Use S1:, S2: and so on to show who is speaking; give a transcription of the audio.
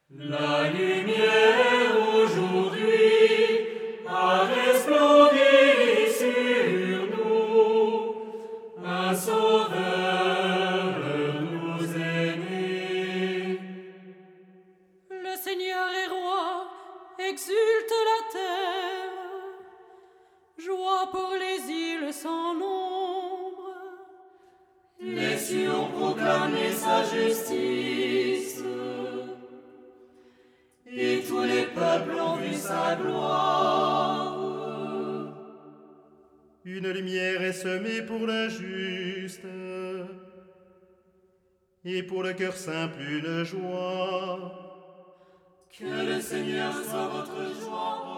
S1: La lumière aujourd'hui a resplendi sur nous, un sauveur nous est né.
S2: Le Seigneur est roi, exulte la terre, joie pour les îles sans nombre.
S1: Les cieux ont proclamé sa justice, et tous les peuples ont vu sa gloire.
S3: Une lumière est semée pour le juste, et pour le cœur simple une joie.
S1: Que le Seigneur soit votre joie.